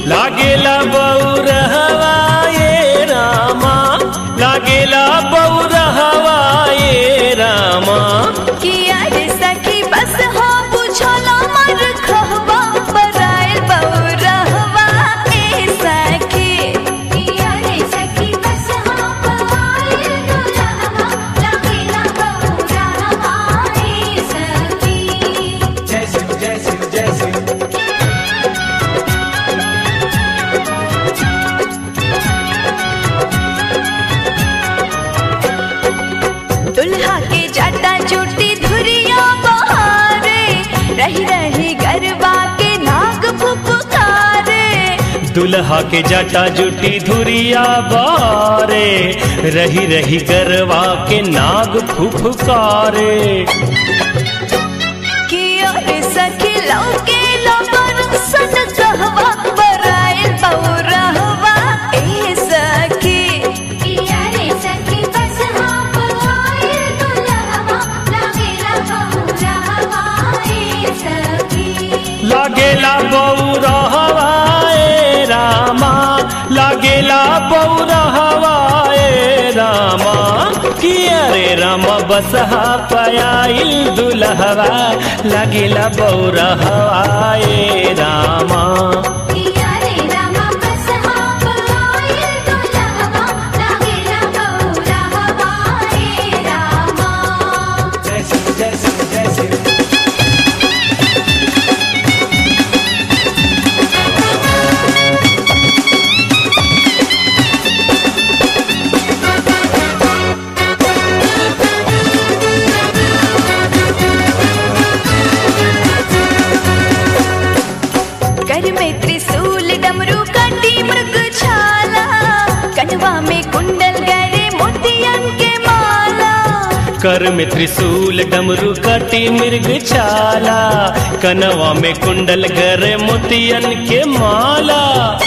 लागेला बौरहवा ये रामा, लागेला बौरहवा ये रामा। किया रे सखी बस हो बुझला मर खहबा बरायल बौरहवा ए सखी। किया रे सखी बस हो बरायल दुल्हवा लागेला बौरहवा ए सखी। जय शिव जय शिव जय शिव। दुल्हा के जाटा चोटी धुरिया बहारे, रही रही गरबा के नाग फुफकारे। दुल्हा के जटा जुटी धुरिया बारे, रही रही गरवा के नाग फुफकारे। किया रे सखी लौके लबर सन कहवा बरायल बौरहवा ए सखी। किया रे सखी बस हो बरायल दुल्हवा लागेला बौरहवा ए सखी। लागेला बौरहवा ए रामा, लागेला बौरहवा ए रामा। किया रे रामा बसहा पयाइल दुल्हवा, लागेला बौरहवा ए रामा। किया रे रामा बस हो बरायल दुल्हवा लागेला बौरहवा ए रामा। जय शिव जय शिव जय शिव। कर में त्रिशूल डमरू काटी मृग छाला, कनवा में कुंडल गरे मोतियन के माला। कर में त्रिशूल डमरू कटी मृग छाला, कनवा में कुंडल गर मोतियन के माला।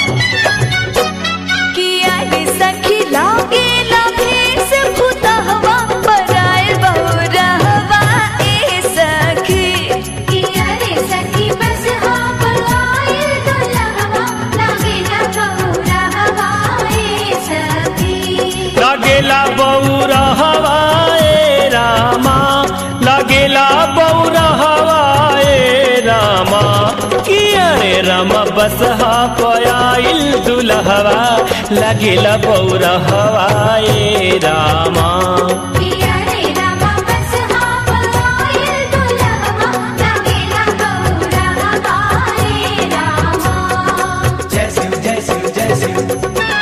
किया रे सखी लागेला भेष भूतहवा बरायल बौरहवा ए सखी। किया रे सखी बस हो बरायल दुल्हवा लागेला बौरहवा ए सखी। लागेला बौरहवा ए रामा, लागेला बौरहवा ए रामा। किया रे रामा बसहा पयाइल दुल्हवा, लागेला बौरहवा ए रामा। किया रे रामा बस हो बरायल दुल्हवा लागेला बौरहवा ए रामा। जय शिव जय शिव जय शिव।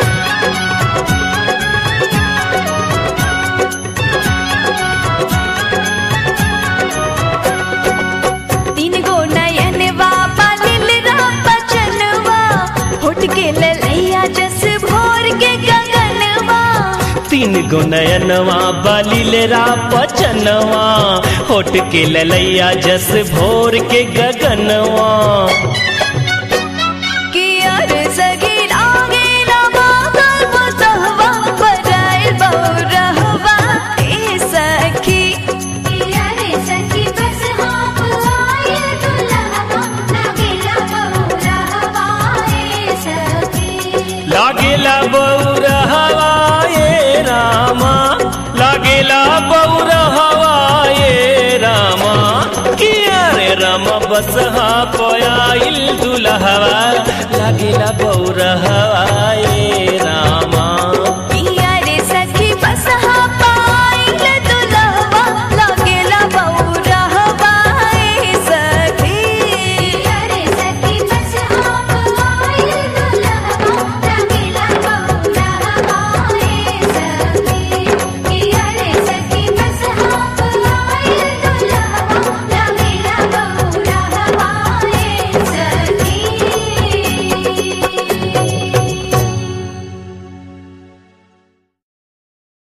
तीन गो नयनवा पालिल रापा चनवा, होठ के ललैया जस भोर के गगनवा। तीन गो नयनवा बालीलेरा पचनवा, होठ के ललैया जस भोर के गगनवा। किया रे सखी लागेला बादल बसहवा बरायल बौरहवा ए सखी। किया रे सखी बस हो बरायल दुल्हवा लागेला बौरहवा ए सखी। लागेला बौरहवा ए रामा, लागेला बौरहवा ए रामा। किया रे रामा बसहा पयाइल दुल्हवा,